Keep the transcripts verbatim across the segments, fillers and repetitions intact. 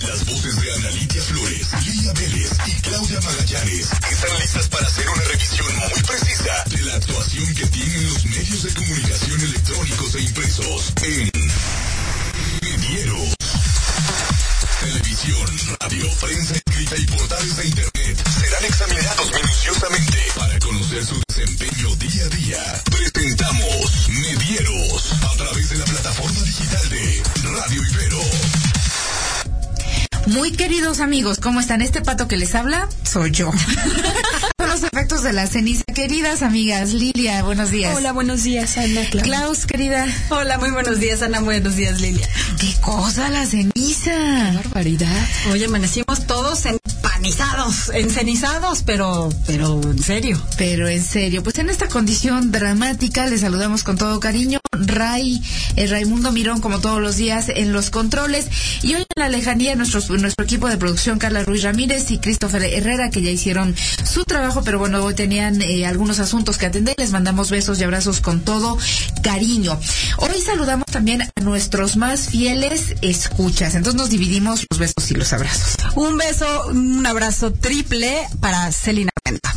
Las voces de Ana Lidia Flores, Lilia Vélez y Claudia Magallanes están listas para hacer una revisión muy precisa de la actuación que tienen los medios de comunicación electrónicos e impresos en Medieros. Televisión, radio, prensa escrita y portales de internet serán examinados minuciosamente para conocer su desempeño día a día. Presentamos Medieros a través de la plataforma digital de Radio Ibero. Muy queridos amigos, ¿cómo están? Este pato que les habla soy yo. Son los efectos de la ceniza. Queridas amigas, Lilia, buenos días. Hola, buenos días, Ana. Klaus, Klaus querida. Hola, muy buenos días, Ana. Buenos días, Lilia. ¿Qué cosa la ceniza? Qué barbaridad. Hoy amanecimos todos empanizados, encenizados, pero, pero en serio. Pero en serio. Pues en esta condición dramática les saludamos con todo cariño. Ray, eh, Raimundo Mirón, como todos los días, en los controles. Y hoy en la lejanía, nuestros, nuestro equipo de producción, Carla Ruiz Ramírez y Christopher Herrera, que ya hicieron su trabajo, pero bueno, hoy tenían eh, algunos asuntos que atender. Les mandamos besos y abrazos con todo cariño. Hoy saludamos también a nuestros más fieles escuchas. Entonces nos dividimos los besos y los abrazos. Un beso, un abrazo triple para Celina Armenta.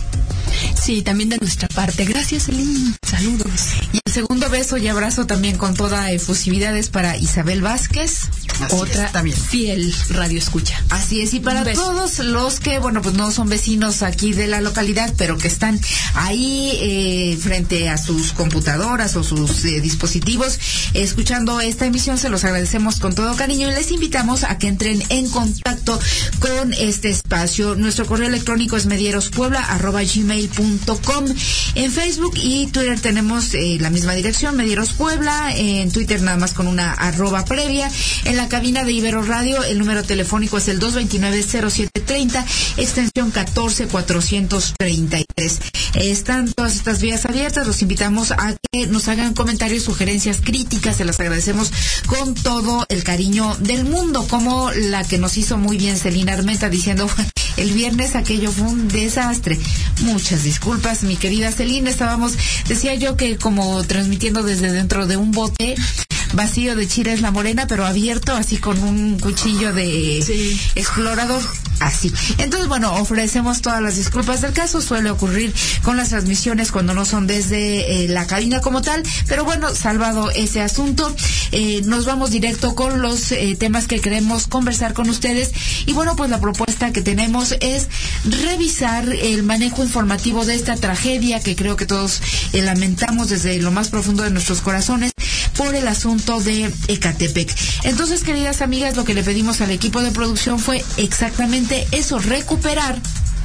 Sí, también de nuestra parte. Gracias, Celina. Saludos. Y el segundo beso y abrazo también con toda efusividad es para Isabel Vázquez, Así otra es, también fiel radio escucha. Así es, y para todos los que, bueno, pues no son vecinos aquí de la localidad, pero que están ahí eh, frente a sus computadoras o sus eh, dispositivos eh, escuchando esta emisión, se los agradecemos con todo cariño y les invitamos a que entren en contacto con este espacio. Nuestro correo electrónico es medierospuebla arroba gmail punto com. En Facebook y Twitter tenemos eh, la misma dirección, Medieros Puebla. En Twitter nada más con una arroba previa. En la cabina de Ibero Radio el número telefónico es el dos veintinueve cero siete treinta, extensión catorce cuatrocientos treinta y tres. Están todas estas vías abiertas. Los invitamos a que nos hagan comentarios, sugerencias, críticas. Se las agradecemos con todo el cariño del mundo, como la que nos hizo muy bien Celina Armenta diciendo el viernes aquello fue un desastre. Muchas disculpas, mi querida Celina. Estábamos, decía yo que como transmitiendo desde dentro de un bote vacío de chiles La Morena, pero abierto así con un cuchillo de sí. explorador, así. Entonces, bueno, ofrecemos todas las disculpas del caso. Suele ocurrir con las transmisiones cuando no son desde eh, la cabina como tal, pero bueno, salvado ese asunto, eh, nos vamos directo con los eh, temas que queremos conversar con ustedes. Y bueno, pues la propuesta que tenemos es revisar el manejo informativo de esta tragedia que creo que todos eh, lamentamos desde lo más profundo de nuestros corazones por el asunto de Ecatepec. Entonces, queridas amigas, lo que le pedimos al equipo de producción fue exactamente eso, recuperar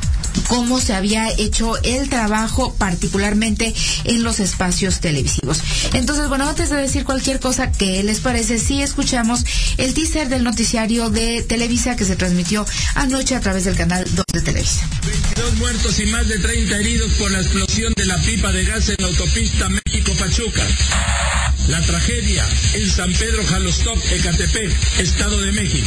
cómo se había hecho el trabajo, particularmente en los espacios televisivos. Entonces, bueno, antes de decir cualquier cosa, ¿qué les parece si escuchamos el teaser del noticiario de Televisa que se transmitió anoche a través del canal dos de Televisa? veintidós muertos y más de treinta heridos por la explosión de la pipa de gas en la autopista México-Pachuca. La tragedia en San Pedro Jalostop, Ecatepec, Estado de México.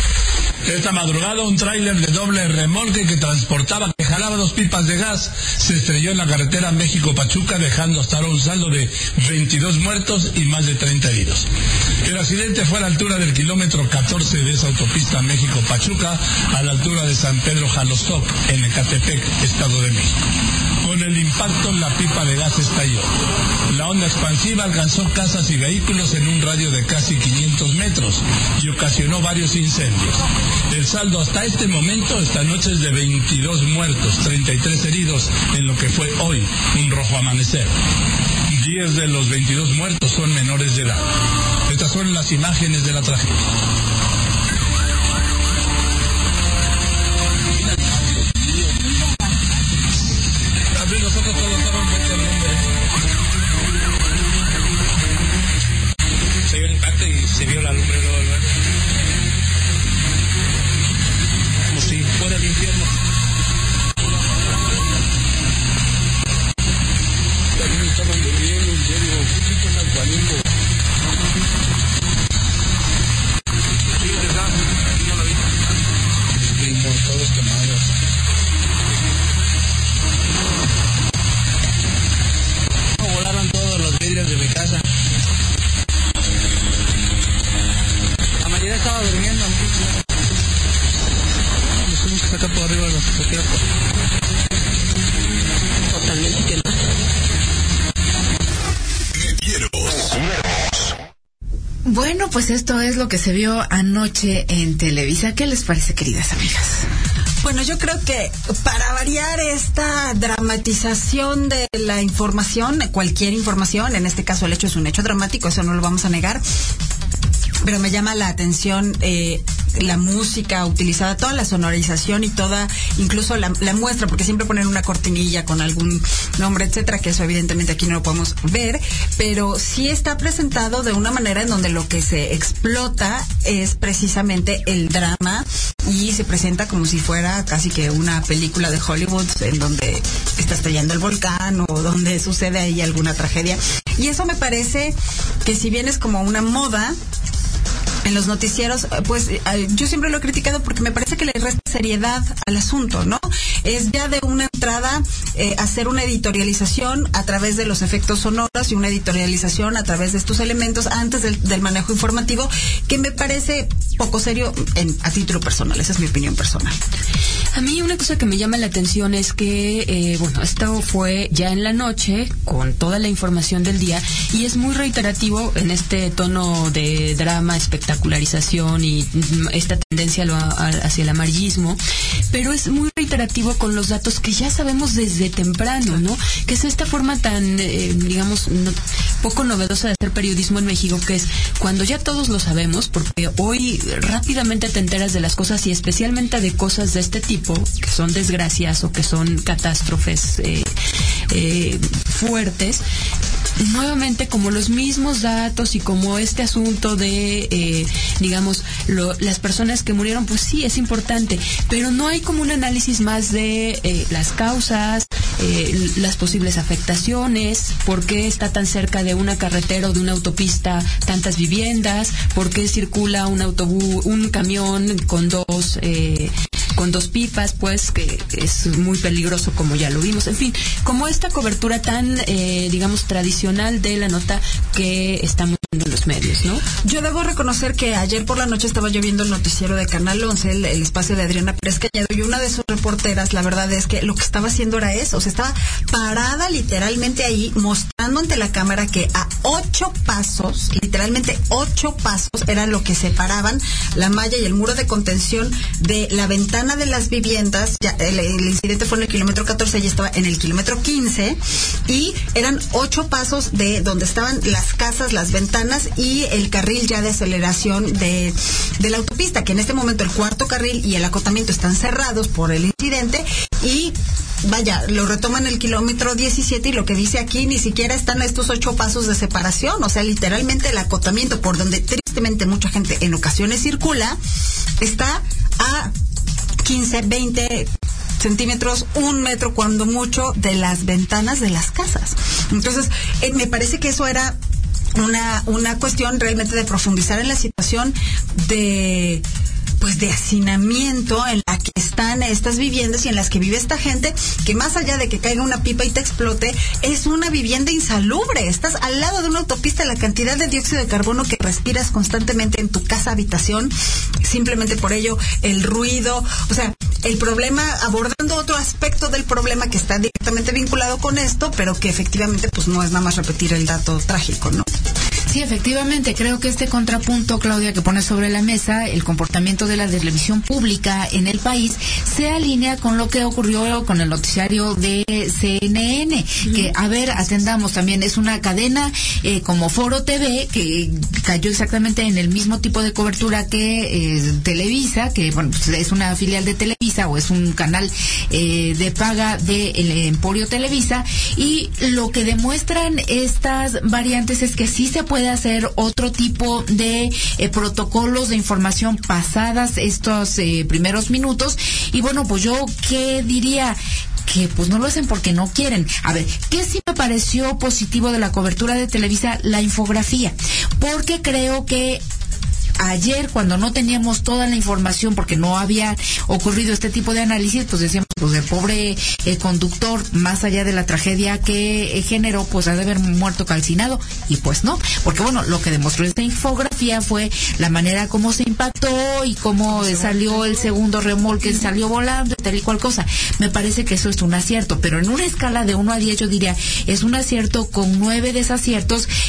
Esta madrugada un tráiler de doble remolque que transportaba, que jalaba dos pipas de gas, se estrelló en la carretera México-Pachuca, dejando hasta ahora un saldo de veintidós muertos y más de treinta heridos. El accidente fue a la altura del kilómetro catorce de esa autopista México-Pachuca, a la altura de San Pedro Jalostop, en Ecatepec, Estado de México. Con el impacto, la pipa de gas estalló. La onda expansiva alcanzó casas y vehículos en un radio de casi quinientos metros y ocasionó varios incendios. El saldo hasta este momento, esta noche, es de veintidós muertos, treinta y tres heridos en lo que fue hoy un rojo amanecer. diez de los veintidós muertos son menores de edad. Estas son las imágenes de la tragedia. Nosotros todos estamos en el nombre. Se vio el impacto y se vio la lumbre luego, ¿verdad? Como si fuera el infierno. También estaban durmiendo, en serio. ¿Qué tipo de San Juanito? pues esto es lo que se vio anoche en Televisa. ¿Qué les parece, queridas amigas? Bueno, yo creo que para variar esta dramatización de la información, cualquier información, en este caso el hecho es un hecho dramático, eso no lo vamos a negar, pero me llama la atención eh, la música utilizada, toda la sonorización y toda, incluso la, la muestra, porque siempre ponen una cortinilla con algún nombre, etcétera, que eso evidentemente aquí no lo podemos ver, pero sí está presentado de una manera en donde lo que se explota es precisamente el drama y se presenta como si fuera casi que una película de Hollywood en donde está estallando el volcán o donde sucede ahí alguna tragedia. Y eso me parece que si bien es como una moda en los noticieros, pues yo siempre lo he criticado porque me parece que le resta seriedad al asunto, ¿no? Es ya de una entrada eh, hacer una editorialización a través de los efectos sonoros y una editorialización a través de estos elementos antes del, del manejo informativo, que me parece poco serio en, a título personal. Esa es mi opinión personal. A mí una cosa que me llama la atención es que, eh, bueno, esto fue ya en la noche con toda la información del día y es muy reiterativo en este tono de drama, espectacularización y esta tendencia a lo, a, hacia el amarillismo, pero es muy reiterativo con los datos que ya sabemos desde temprano, ¿no? Que es esta forma tan, eh, digamos, no, poco novedosa de hacer periodismo en México, que es cuando ya todos lo sabemos, porque hoy rápidamente te enteras de las cosas y especialmente de cosas de este tipo, que son desgracias o que son catástrofes eh, eh, fuertes. Nuevamente, como los mismos datos y como este asunto de, eh, digamos, lo, las personas que murieron, pues sí, es importante, pero no hay como un análisis más de eh, las causas, eh, las posibles afectaciones, por qué está tan cerca de una carretera o de una autopista tantas viviendas, por qué circula un autobús, un camión con dos, eh, con dos pipas, pues, que es muy peligroso, como ya lo vimos. En fin, como esta cobertura tan, eh, digamos, tradicional de la nota que estamos viendo en los medios, ¿no? Yo debo reconocer que ayer por la noche estaba yo viendo el noticiero de Canal once, el, el espacio de Adriana Pérez Cañedo, y una de sus reporteras, la verdad es que lo que estaba haciendo era eso, o sea, estaba parada literalmente ahí, mostrando ante la cámara que a ocho pasos, literalmente ocho pasos, era lo que separaban la malla y el muro de contención de la ventana de las viviendas. Ya, el, el incidente fue en el kilómetro catorce, ella estaba en el kilómetro quince, y eran ocho pasos de donde estaban las casas, las ventanas y el carril ya de aceleración de, de la autopista, que en este momento el cuarto carril y el acotamiento están cerrados por el incidente y vaya, lo retoman el kilómetro diecisiete y lo que dice aquí ni siquiera están estos ocho pasos de separación, o sea, literalmente el acotamiento por donde tristemente mucha gente en ocasiones circula está a quince, veinte centímetros, un metro cuando mucho de las ventanas de las casas. Entonces, eh, me parece que eso era una, una cuestión realmente de profundizar en la situación de pues de hacinamiento en la que están estas viviendas y en las que vive esta gente, que más allá de que caiga una pipa y te explote, es una vivienda insalubre. Estás al lado de una autopista, la cantidad de dióxido de carbono que respiras constantemente en tu casa habitación, simplemente por ello el ruido, o sea, el problema, abordando otro aspecto del problema que está directamente vinculado con esto, pero que efectivamente pues no es nada más repetir el dato trágico, ¿no? Sí, efectivamente, creo que este contrapunto, Claudia, que pone sobre la mesa el comportamiento de la televisión pública en el país, se alinea con lo que ocurrió con el noticiario de C N N, uh-huh. que, a ver, atendamos también, es una cadena eh, como Foro T V, que cayó exactamente en el mismo tipo de cobertura que eh, Televisa, que bueno, pues es una filial de Televisa o es un canal eh, de paga del Emporio Televisa, y lo que demuestran estas variantes es que sí se puede hacer otro tipo de eh, protocolos de información pasadas estos eh, primeros minutos. Y bueno, pues yo qué diría, que pues no lo hacen porque no quieren. A ver, ¿qué sí me pareció positivo de la cobertura de Televisa? La infografía, porque creo que ayer, cuando no teníamos toda la información, porque no había ocurrido este tipo de análisis, pues decíamos, pues el pobre eh, conductor, más allá de la tragedia que eh, generó, pues ha de haber muerto calcinado, y pues no, porque bueno, lo que demostró esta infografía fue la manera como se impactó y cómo eh, salió el segundo remolque, salió volando y tal y cual cosa. Me parece que eso es un acierto, pero en una escala de uno a diez yo diría, es un acierto con nueve desaciertos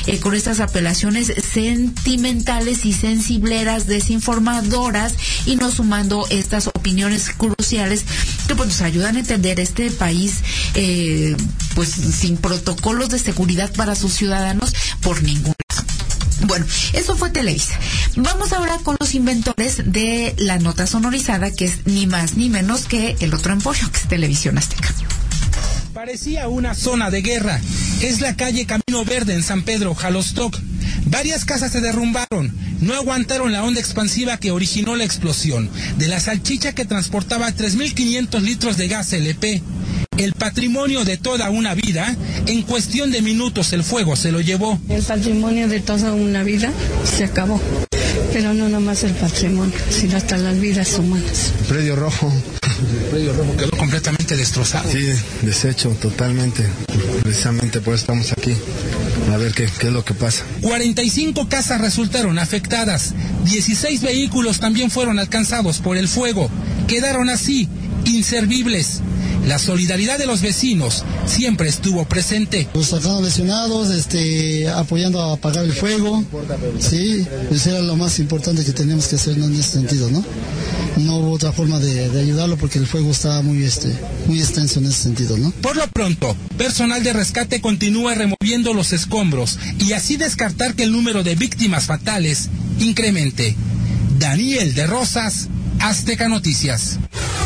eh, con estas apelaciones sentimentales y sensibleras, desinformadoras, y no sumando estas opiniones cruciales que pues nos ayudan a entender este país eh, pues sin protocolos de seguridad para sus ciudadanos por ningún lado. Bueno, eso fue Televisa. Vamos ahora con los inventores de la nota sonorizada, que es ni más ni menos que el otro emporio, que es Televisión Azteca. Parecía una zona de guerra. Es la calle Camino Verde en San Pedro, Jalostoc. Varias casas se derrumbaron. No aguantaron la onda expansiva que originó la explosión de la salchicha que transportaba tres mil quinientos litros de gas L P. El patrimonio de toda una vida, en cuestión de minutos el fuego se lo llevó. El patrimonio de toda una vida se acabó. Pero no nomás el patrimonio, sino hasta las vidas humanas. Predio rojo. El predio rojo quedó completamente destrozado. Sí, deshecho totalmente. Precisamente por eso estamos aquí, a ver qué, qué es lo que pasa. cuarenta y cinco casas resultaron afectadas. dieciséis vehículos también fueron alcanzados por el fuego. Quedaron así, inservibles. La solidaridad de los vecinos siempre estuvo presente. Los sacaron lesionados, este, apoyando a apagar el fuego, sí, eso era lo más importante que teníamos que hacer, ¿no? En ese sentido, ¿no? No hubo otra forma de, de ayudarlo porque el fuego estaba muy, este, muy extenso en ese sentido, ¿no? Por lo pronto, personal de rescate continúa removiendo los escombros y así descartar que el número de víctimas fatales incremente. Daniel de Rosas, Azteca Noticias.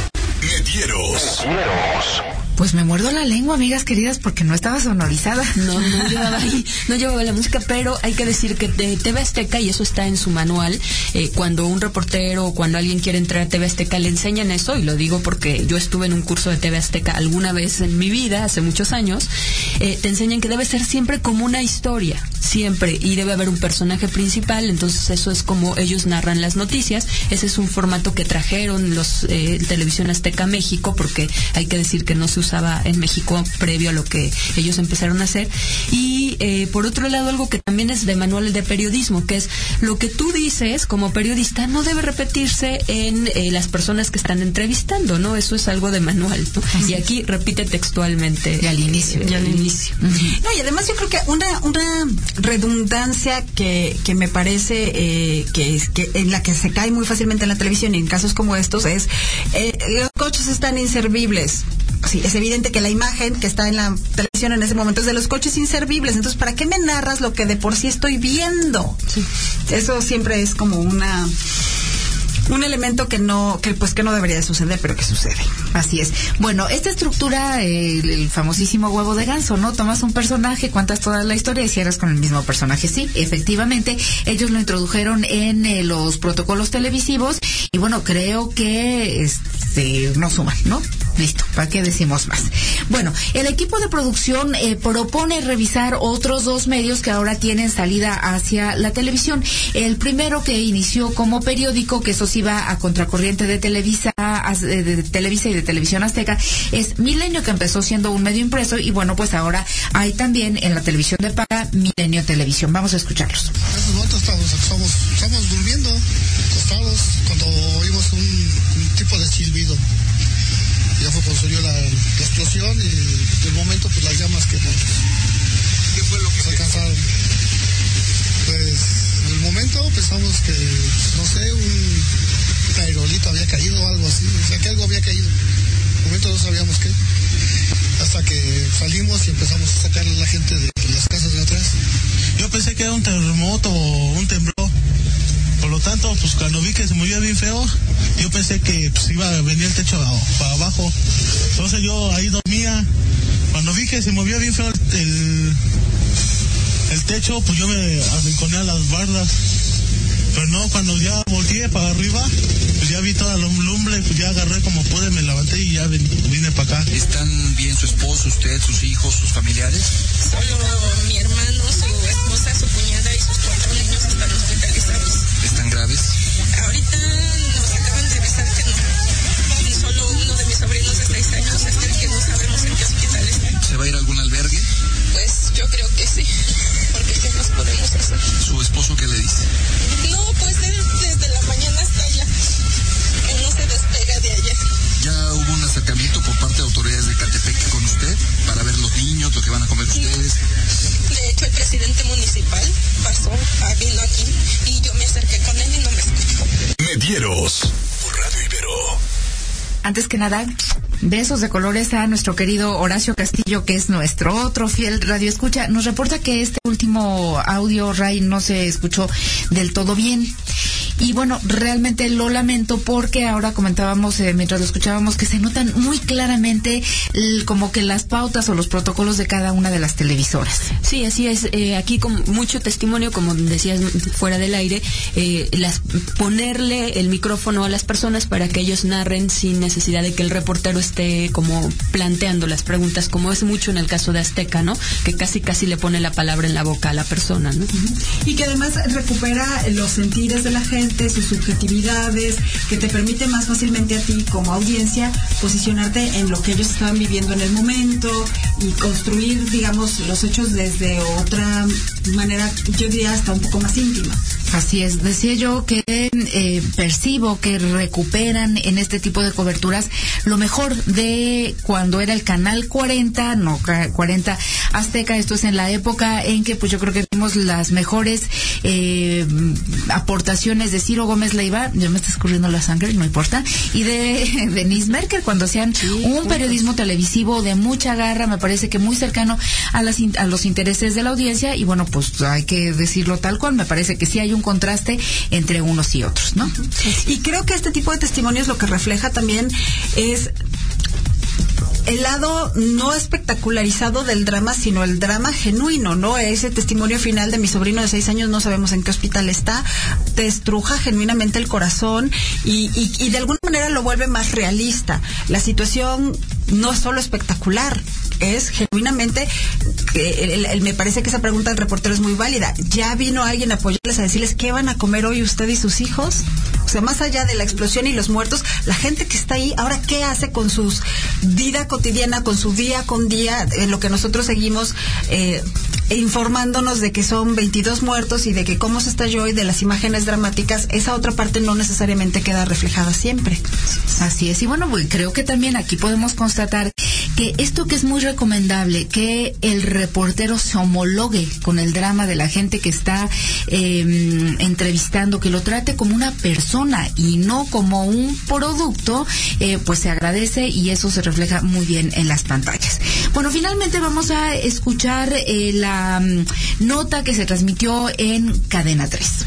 Metieros. Pues me muerdo la lengua, amigas queridas, porque no estaba sonorizada. No, no llevaba ahí, no llevaba la música, pero hay que decir que de T V Azteca, y eso está en su manual, eh, cuando un reportero o cuando alguien quiere entrar a T V Azteca le enseñan eso, y lo digo porque yo estuve en un curso de T V Azteca alguna vez en mi vida, hace muchos años, eh, te enseñan que debe ser siempre como una historia, siempre, y debe haber un personaje principal, entonces eso es como ellos narran las noticias. Ese es un formato que trajeron los eh, Televisión Azteca México, porque hay que decir que no se usa en México previo a lo que ellos empezaron a hacer. Y eh, por otro lado, algo que también es de manual de periodismo, que es lo que tú dices como periodista no debe repetirse en eh, las personas que están entrevistando, ¿no? Eso es algo de manual, ¿no? Uh-huh. Y aquí repite textualmente y al inicio, eh, y al inicio. Uh-huh. No, y además yo creo que una una redundancia que que me parece eh, que es que en la que se cae muy fácilmente en la televisión y en casos como estos es eh, los coches están inservibles. Sí, es evidente que la imagen que está en la televisión en ese momento es de los coches inservibles. Entonces, ¿para qué me narras lo que de por sí estoy viendo? Sí. Eso siempre es como una un elemento que no que pues que no debería de suceder, pero que sucede. Así es. Bueno, esta estructura, eh, el, el famosísimo huevo de ganso, ¿no? Tomas un personaje, cuentas toda la historia y cierras con el mismo personaje. Sí, efectivamente, ellos lo introdujeron en eh, los protocolos televisivos y bueno, creo que este no suman, ¿no? Listo, ¿para qué decimos más? Bueno, el equipo de producción eh, propone revisar otros dos medios que ahora tienen salida hacia la televisión. El primero, que inició como periódico, que eso sí va a contracorriente de Televisa, de, de Televisa y de Televisión Azteca, es Milenio, que empezó siendo un medio impreso y bueno, pues ahora hay también en la televisión de paga Milenio Televisión. Vamos a escucharlos. Nosotros estamos, estamos, estamos durmiendo, acostados, cuando oímos un, un tipo de silbido. Ya fue cuando subió la, la explosión y del momento pues las llamas que nos, ¿qué fue lo que se alcanzaron? Pues en el momento pensamos que, no sé, un, un aerolito había caído o algo así, o sea que algo había caído. En el momento no sabíamos qué. Hasta que salimos y empezamos a sacar a la gente de las casas de atrás. Yo pensé que era un terremoto o un temblor. Por lo tanto, pues cuando vi que se movía bien feo, yo pensé que pues, iba a venir el techo para abajo. Entonces yo ahí dormía. Cuando vi que se movía bien feo el, el techo, pues yo me arrinconé a las bardas. Pero no, cuando ya volteé para arriba, pues ya vi toda la lumbre, pues ya agarré como pude, me levanté y ya vine, vine para acá. ¿Están bien su esposo, usted, sus hijos, sus familiares? Solo mi hermano, su esposa, su cuñada y sus cuatro niños están hospitalizados. ¿Están graves? Ahorita nos acaban de avisar que no. Y solo uno de mis sobrinos de seis años es el que no sabemos en qué hospital está. ¿Se va a ir a algún albergue? Pues yo creo que sí, porque ¿qué más podemos hacer? ¿Su esposo qué le dice? No, pues él desde la mañana está allá. Él no se despega de allá. ¿Ya hubo un acercamiento por parte de autoridades de Catepec con usted para ver los niños, lo que van a comer ustedes? De hecho, el presidente presidente municipal pasó, ah, vino aquí y yo me acerqué con él y no me escuchó. Medieros, por Radio Ibero. Antes que nada, besos de colores a nuestro querido Horacio Castillo, que es nuestro otro fiel radioescucha. Nos reporta que este último audio, Ray, no se escuchó del todo bien. Y bueno, realmente lo lamento porque ahora comentábamos, eh, mientras lo escuchábamos, que se notan muy claramente el, como que las pautas o los protocolos de cada una de las televisoras. Sí, así es. Eh, aquí con mucho testimonio, como decías fuera del aire, eh, las, ponerle el micrófono a las personas para que ellos narren sin necesidad de que el reportero esté como planteando las preguntas, como es mucho en el caso de Azteca, ¿no? Que casi casi le pone la palabra en la boca a la persona, ¿no? Uh-huh. Y que además recupera los sentires de la gente, sus subjetividades, que te permite más fácilmente a ti como audiencia posicionarte en lo que ellos estaban viviendo en el momento y construir, digamos, los hechos desde otra manera, yo diría hasta un poco más íntima. Así es, decía yo que eh, percibo que recuperan en este tipo de coberturas lo mejor de cuando era el Canal cuarenta, no cuarenta Azteca. Esto es en la época en que pues yo creo que vimos las mejores eh, aportaciones de Ciro Gómez Leiva, ya me está escurriendo la sangre, no importa, y de Denise Merker, cuando hacían sí, un periodismo televisivo de mucha garra, me parece que muy cercano a, las, a los intereses de la audiencia, y bueno, pues hay que decirlo tal cual, me parece que sí hay un contraste entre unos y otros, ¿no? Y creo que este tipo de testimonios lo que refleja también es el lado no espectacularizado del drama, sino el drama genuino, ¿no? Ese testimonio final de mi sobrino de seis años, no sabemos en qué hospital está, te estruja genuinamente el corazón y, y, y de alguna manera lo vuelve más realista. La situación no es solo espectacular, es genuinamente, el, el, el, me parece que esa pregunta del reportero es muy válida. ¿Ya vino alguien a apoyarles, a decirles qué van a comer hoy usted y sus hijos? O sea, más allá de la explosión y los muertos, la gente que está ahí, ahora, ¿qué hace con su vida cotidiana, con su día con día, en lo que nosotros seguimos eh, informándonos de que son veintidós muertos y de que cómo se estalló y de las imágenes dramáticas? Esa otra parte no necesariamente queda reflejada siempre. Así es, y bueno, creo que también aquí podemos constatar que esto que es muy recomendable, que el reportero se homologue con el drama de la gente que está eh, entrevistando, que lo trate como una persona y no como un producto, eh, pues se agradece y eso se refleja muy bien en las pantallas. Bueno, finalmente vamos a escuchar eh, la um, nota que se transmitió en Cadena tres.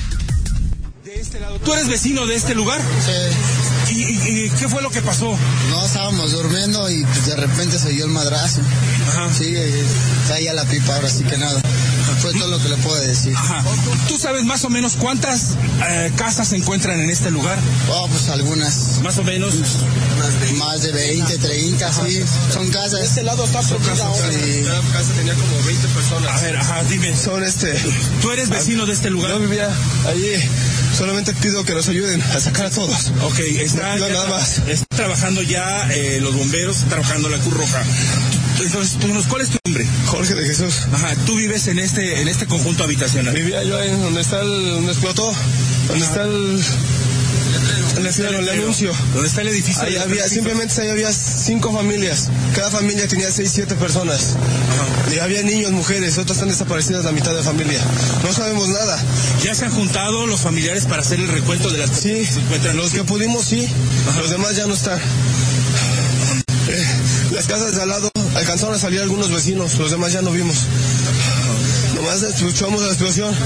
De este lado. ¿Tú eres vecino de este lugar? Sí. ¿Y, y, y qué fue lo que pasó? No, estábamos durmiendo y pues, de repente se oyó el madrazo. Ajá. Sí, eh, caía la pipa, ahora sí que nada. Fue todo lo que le puedo decir. Ajá. ¿Tú sabes más o menos cuántas eh, casas se encuentran en este lugar? Oh, pues algunas. Más o menos. Más de veinte, treinta, ajá, sí. Son casas. Este lado está protegida ahora. Sí. Cada casa tenía como veinte personas. A ver, ajá, dime. Son este. ¿Tú eres vecino de este lugar? Yo vivía allí. Solamente pido que nos ayuden a sacar a todos. Ok, está, no, nada más. Está trabajando ya eh, los bomberos, está trabajando la Cruz Roja. Entonces, ¿cuál es tu nombre? Jorge de Jesús. Ajá, tú vives en este en este conjunto habitacional. Vivía yo ahí donde está el, donde explotó, donde está el, el, el, el anuncio. ¿Dónde está el edificio? Ahí había, simplemente ahí había cinco familias. Cada familia tenía seis, siete personas. Ajá. Y había niños, mujeres, otras están desaparecidas la mitad de la familia. No sabemos nada. ¿Ya se han juntado los familiares para hacer el recuento de las personas? Sí, que se encuentran? Los que pudimos, sí. Ajá. Los demás ya no están. Eh, las casas de al lado alcanzaron a salir algunos vecinos, los demás ya no vimos. Nomás escuchamos la explosión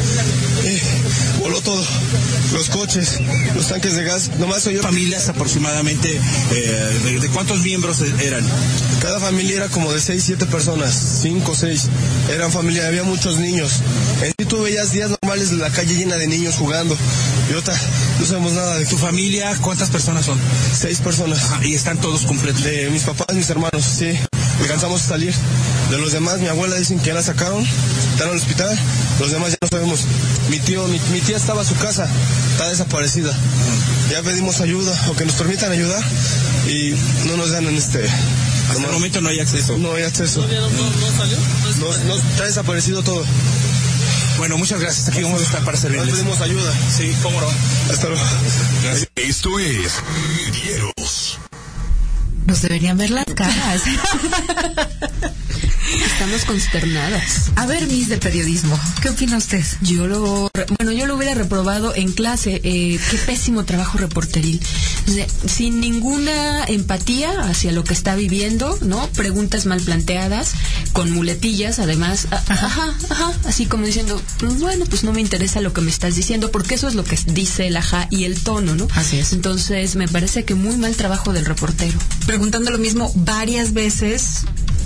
y voló todo. Los coches, los tanques de gas, nomás oyó. ¿Familias aproximadamente eh, de, de cuántos miembros eran? Cada familia era como de seis, siete personas, cinco, seis. Eran familia, había muchos niños. En sí tú veías días normales de la calle llena de niños jugando. Y otra, no sabemos nada de tu familia. ¿Cuántas personas son? Seis personas. Ajá, y están todos completos. De mis papás, mis hermanos, sí. Alcanzamos a salir. De los demás, mi abuela dicen que ya la sacaron, están en el hospital. Los demás ya no sabemos. Mi tío, mi, mi tía estaba a su casa, está desaparecida. Ya pedimos ayuda o que nos permitan ayudar y no nos dan en este. Hasta el momento no hay acceso. No hay acceso. ¿No, no, no salió? No, no, está desaparecido todo. Bueno, muchas gracias. Aquí vamos a estar para servirles. Nos pedimos ayuda. Sí, cómo no. Hasta luego. Gracias. Esto es Medieros. Nos deberían ver las caras. Estamos consternadas. A ver, Miss de Periodismo, ¿qué opina usted? Yo lo, bueno, yo lo hubiera reprobado en clase. Eh, qué pésimo trabajo reporteril. O sea, sin ninguna empatía hacia lo que está viviendo, ¿no? Preguntas mal planteadas, con muletillas, además. A, ajá, ajá, así como diciendo, bueno, pues no me interesa lo que me estás diciendo, porque eso es lo que dice el ajá y el tono, ¿no? Así es. Entonces, me parece que muy mal trabajo del reportero. Preguntando lo mismo varias veces.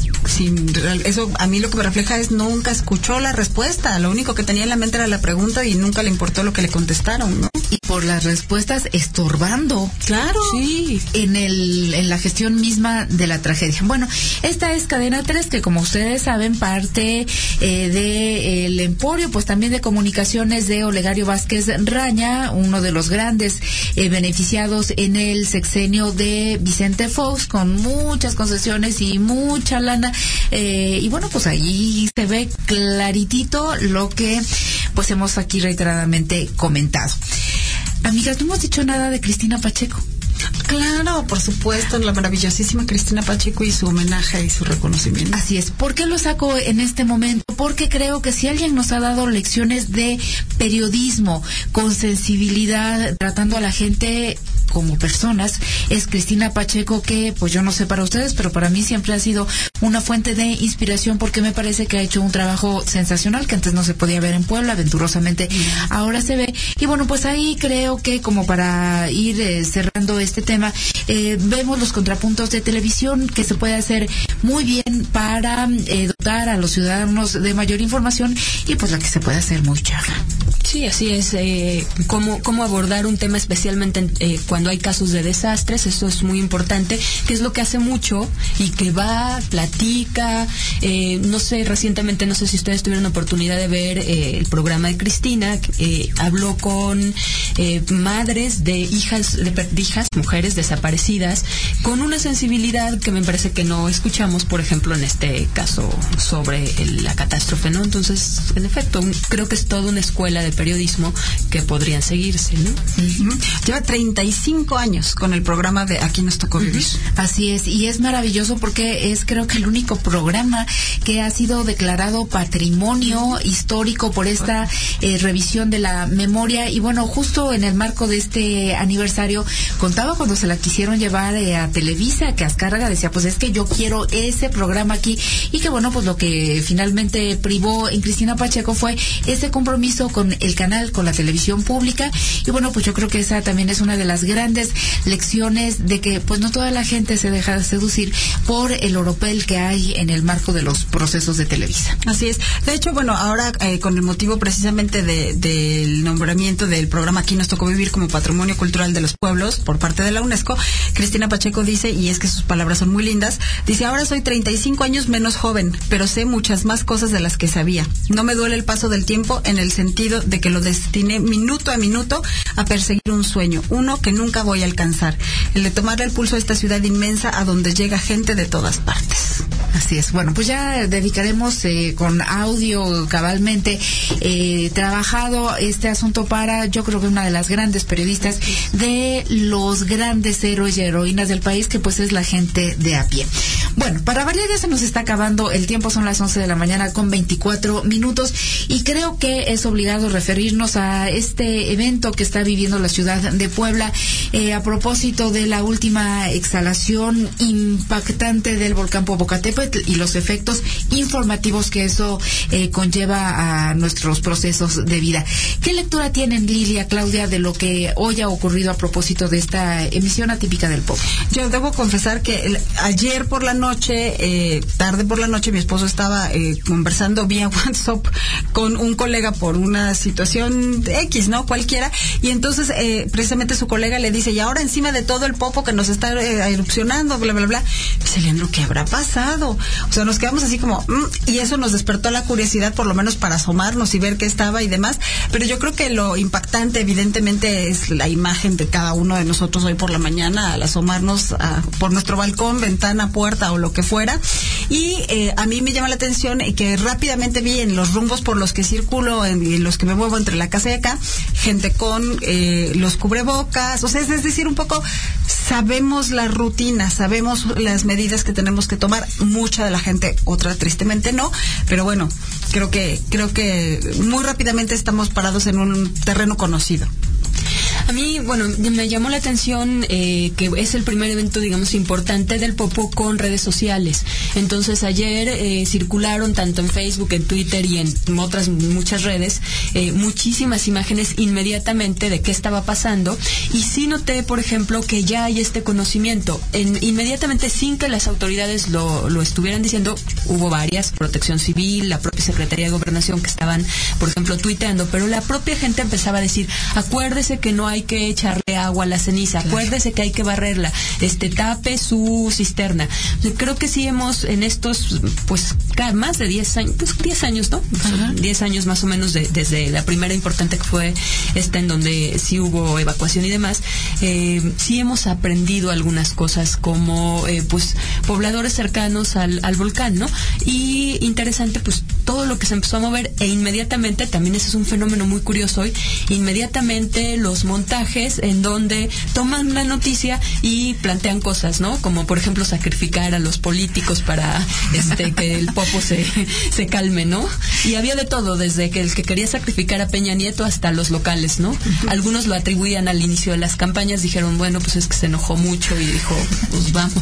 Sin, eso a mí lo que me refleja es nunca escuchó la respuesta, lo único que tenía en la mente era la pregunta y nunca le importó lo que le contestaron, ¿no? Y por las respuestas estorbando, claro, sí, en el en la gestión misma de la tragedia. Bueno, esta es Cadena tres, que como ustedes saben parte eh, de el emporio, pues también de comunicaciones de Olegario Vázquez Raña, uno de los grandes eh, beneficiados en el sexenio de Vicente Fox, con muchas concesiones y mucha lana. Eh, y bueno, pues ahí se ve claritito lo que pues hemos aquí reiteradamente comentado. Amigas, no hemos dicho nada de Cristina Pacheco. Claro, por supuesto, la maravillosísima Cristina Pacheco y su homenaje y su reconocimiento. Así es. ¿Por qué lo saco en este momento? Porque creo que si alguien nos ha dado lecciones de periodismo con sensibilidad, tratando a la gente como personas, es Cristina Pacheco, que pues yo no sé para ustedes, pero para mí siempre ha sido una fuente de inspiración, porque me parece que ha hecho un trabajo sensacional que antes no se podía ver en Puebla, aventurosamente mm. ahora se ve. Y bueno, pues ahí creo que como para ir eh, cerrando este tema, eh, vemos los contrapuntos de televisión que se puede hacer muy bien para eh, dotar a los ciudadanos de mayor información, y pues la que se puede hacer muy chafa. Sí, así es. Eh, cómo, cómo abordar un tema especialmente eh, cuando hay casos de desastres, eso es muy importante, que es lo que hace mucho y que va, platica, eh, no sé, recientemente, no sé si ustedes tuvieron oportunidad de ver eh, el programa de Cristina, eh, habló con eh, madres de hijas, de, de hijas, mujeres desaparecidas, con una sensibilidad que me parece que no escuchamos, por ejemplo, en este caso sobre el, la catástrofe, ¿no? Entonces, en efecto, creo que es toda una escuela de periodismo que podrían seguirse, ¿no? Uh-huh. Lleva treinta y cinco años con el programa de Aquí nos tocó vivir. Uh-huh. Así es, y es maravilloso porque es, creo que el único programa que ha sido declarado patrimonio histórico por esta eh, revisión de la memoria. Y bueno, justo en el marco de este aniversario, contaba cuando se la quisieron llevar eh, a Televisa, que Azcárraga decía, pues es que yo quiero ese programa aquí, y que bueno, pues lo que finalmente privó en Cristina Pacheco fue ese compromiso con el canal, con la televisión pública. Y bueno, pues yo creo que esa también es una de las grandes lecciones de que pues no toda la gente se deja seducir por el oropel que hay en el marco de los procesos de Televisa. Así es. De hecho, bueno, ahora eh, con el motivo precisamente de, del nombramiento del programa Aquí nos tocó vivir como Patrimonio Cultural de los Pueblos por parte de la UNESCO, Cristina Pacheco dice, y es que sus palabras son muy lindas, dice: ahora soy treinta y cinco años menos joven, pero sé muchas más cosas de las que sabía. No me duele el paso del tiempo en el sentido de que lo destiné minuto a minuto a perseguir un sueño, uno que nunca voy a alcanzar, el de tomarle el pulso a esta ciudad inmensa a donde llega gente de todas partes. Así es. Bueno, pues ya dedicaremos eh, con audio cabalmente eh, trabajado este asunto para, yo creo que una de las grandes periodistas, de los grandes héroes y heroínas del país, que pues es la gente de a pie. Bueno, para variar ya se nos está acabando el tiempo, son las once de la mañana con veinticuatro minutos, y creo que es obligado referirnos a este evento que está viviendo la ciudad de Puebla eh, a propósito de la última exhalación impactante del volcán Popocatépetl y los efectos informativos que eso eh, conlleva a nuestros procesos de vida. ¿Qué lectura tienen, Lilia, Claudia, de lo que hoy ha ocurrido a propósito de esta emisión atípica del Pop? Yo debo confesar que el, ayer por la noche, eh, tarde por la noche, mi esposo estaba eh, conversando vía WhatsApp con un colega por una situación X, ¿no? Cualquiera, y entonces eh, precisamente su colega le dice: y ahora encima de todo el popo que nos está eh, erupcionando, bla, bla, bla. Dice: Leandro, ¿qué habrá pasado? O sea, nos quedamos así como, mmm, y eso nos despertó la curiosidad, por lo menos para asomarnos y ver qué estaba y demás. Pero yo creo que lo impactante, evidentemente, es la imagen de cada uno de nosotros hoy por la mañana al asomarnos a, por nuestro balcón, ventana, puerta o lo que fuera. Y eh, a mí me llama la atención que rápidamente vi en los rumbos por los que circulo, en, en los que me muevo entre la casa y acá, gente con eh, los cubrebocas, o sea, es, es decir, un poco sabemos la rutina, sabemos las medidas que tenemos que tomar, mucha de la gente, otra tristemente no, pero bueno, creo que creo que muy rápidamente estamos parados en un terreno conocido. A mí, bueno, me llamó la atención eh, que es el primer evento, digamos, importante del Popo con redes sociales. Entonces, ayer eh, circularon tanto en Facebook, en Twitter y en otras muchas redes eh, muchísimas imágenes inmediatamente de qué estaba pasando. Y sí noté, por ejemplo, que ya hay este conocimiento. En, inmediatamente, sin que las autoridades lo, lo estuvieran diciendo, hubo varias, Protección Civil, la propia Secretaría de Gobernación que estaban, por ejemplo, tuiteando, pero la propia gente empezaba a decir, acuérdese que no hay que echarle agua a la ceniza, acuérdese que hay que barrerla, este tape su cisterna. Creo que sí hemos en estos, pues, más de diez años, pues diez años, ¿no? diez años más o menos de, desde la primera importante que fue esta en donde sí hubo evacuación y demás, eh, sí hemos aprendido algunas cosas como, eh, pues, pobladores cercanos al, al volcán, ¿no? Y interesante, pues, todo lo que se empezó a mover e inmediatamente, también ese es un fenómeno muy curioso hoy, inmediatamente los montajes en donde toman la noticia y plantean cosas, ¿no? Como por ejemplo sacrificar a los políticos para este que el Popo se, se calme, ¿no? Y había de todo, desde que el que quería sacrificar a Peña Nieto hasta los locales, ¿no? Algunos lo atribuían al inicio de las campañas, dijeron, bueno, pues es que se enojó mucho y dijo, pues vamos.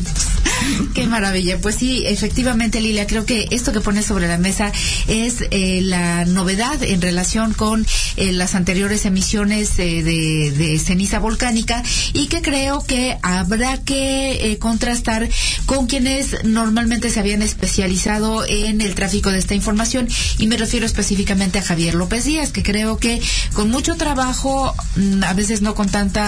Qué maravilla. Pues sí, efectivamente, Lilia, creo que esto que pones sobre la mesa es eh, la novedad en relación con eh, las anteriores emisiones eh, de, de ceniza volcánica y que creo que habrá que eh, contrastar con quienes normalmente se habían especializado en el tráfico de esta información, y me refiero específicamente a Javier López Díaz, que creo que con mucho trabajo, a veces no con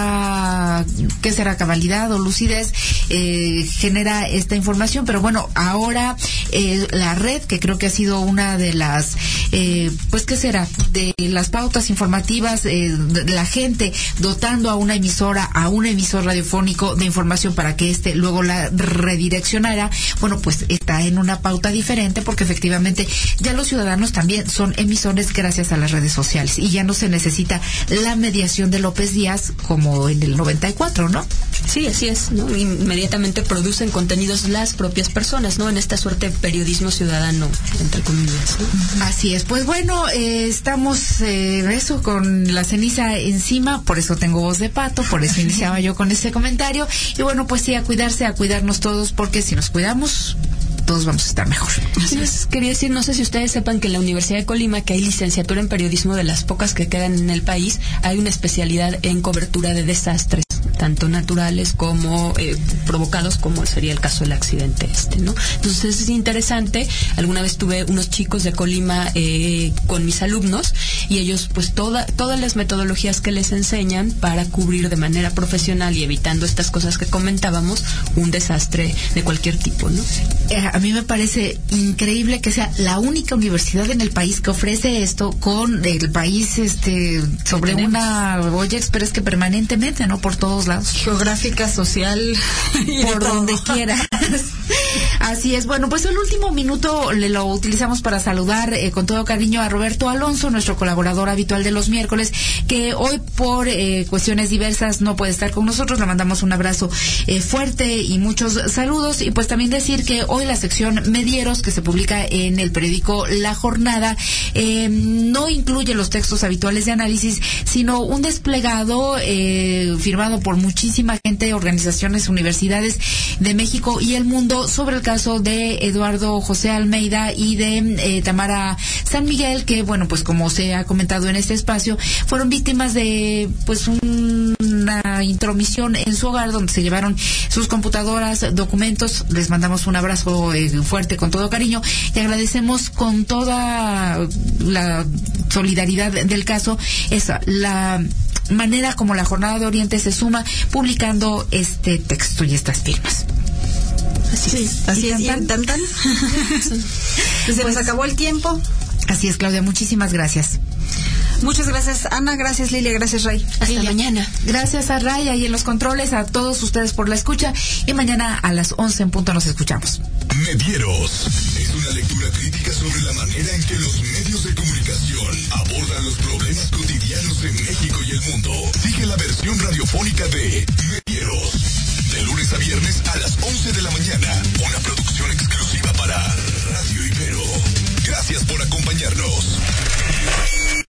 tanta, ¿qué será?, cabalidad o lucidez, eh, genera esta información, pero bueno, ahora eh, la red, que creo que ha sido una de las, eh, pues, ¿qué será?, de las pautas informativas, eh, de la gente dotando a una emisora, a un emisor radiofónico de información para que éste luego la redireccionara, bueno, pues está en una pauta diferente, porque efectivamente ya los ciudadanos también son emisores gracias a las redes sociales y ya no se necesita la mediación de López Díaz como en el noventa y cuatro, ¿no? Sí, así es, ¿no? Inmediatamente producen contenidos las propias personas, ¿no? En esta suerte de periodismo ciudadano, entre comillas, ¿no? Así es. Pues bueno, eh, estamos eh, eso con la ceniza encima, por eso tengo voz de pato, por eso iniciaba yo con este comentario. Y bueno, pues sí, a cuidarse, a cuidarnos todos, porque si nos cuidamos, todos vamos a estar mejor. Sí, les quería decir, no sé si ustedes sepan que en la Universidad de Colima, que hay licenciatura en periodismo, de las pocas que quedan en el país, hay una especialidad en cobertura de desastres, tanto naturales como eh, provocados, como sería el caso del accidente este, ¿no? Entonces es interesante. Alguna vez tuve unos chicos de Colima eh, con mis alumnos, y ellos, pues, toda, todas las metodologías que les enseñan para cubrir de manera profesional y evitando estas cosas que comentábamos, un desastre de cualquier tipo, ¿no? Eh, a mí me parece increíble que sea la única universidad en el país que ofrece esto, con el país este sobre una olla express, que permanentemente, ¿no?, por todos lados. Geográfica, social, por donde quieras. Así es. Bueno, pues el último minuto le lo utilizamos para saludar eh, con todo cariño a Roberto Alonso, nuestro colaborador habitual de los miércoles, que hoy por eh, cuestiones diversas no puede estar con nosotros. Le mandamos un abrazo eh, fuerte y muchos saludos. Y pues también decir que hoy la sección Medieros, que se publica en el periódico La Jornada, eh, no incluye los textos habituales de análisis, sino un desplegado eh, firmado por muchísima gente, organizaciones, universidades de México y el mundo, sobre el caso de Eduardo José Almeida y de eh, Tamara San Miguel, que, bueno, pues como se ha comentado en este espacio, fueron víctimas de, pues, un, una intromisión en su hogar, donde se llevaron sus computadoras, documentos. Les mandamos un abrazo eh, fuerte con todo cariño y agradecemos con toda la solidaridad del caso esa, la manera como la Jornada de Oriente se suma publicando este texto y estas firmas. Así sí, es. Así es. Tan, tan, tan. Pues se nos acabó el tiempo. Así es, Claudia. Muchísimas gracias. Muchas gracias, Ana. Gracias, Lilia. Gracias, Ray. Hasta Lilia. Mañana. Gracias a Ray ahí en los controles, a todos ustedes por la escucha. Y mañana a las once en punto nos escuchamos. Medieros es una lectura crítica plática sobre la manera en que los medios de comunicación abordan los problemas cotidianos de México y el mundo. Sigue la versión radiofónica de Medieros, de lunes a viernes a las once de la mañana. Una producción exclusiva para Radio Ibero. Gracias por acompañarnos.